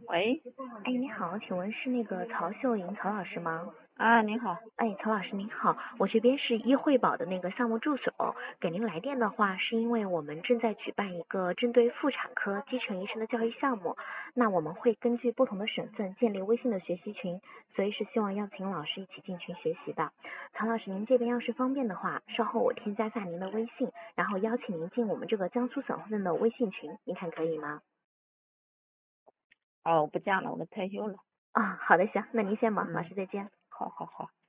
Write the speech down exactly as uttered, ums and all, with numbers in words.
喂， 哎，你好，请问是那个曹秀莹曹老师吗？ 啊，你好。 哎，曹老师您好，我这边是医惠保的那个项目助手，给您来电的话，是因为我们正在举办一个针对妇产科基层医生的教育项目，那我们会根据不同的省份建立微信的学习群，所以是希望邀请老师一起进群学习的。曹老师，您这边要是方便的话，稍后我添加下您的微信，然后邀请您进我们这个江苏省份的微信群，您看可以吗？ 哦，我不讲了，我退休了。 啊，好的，行，那您先忙，老嗯， 师再见。 好好好。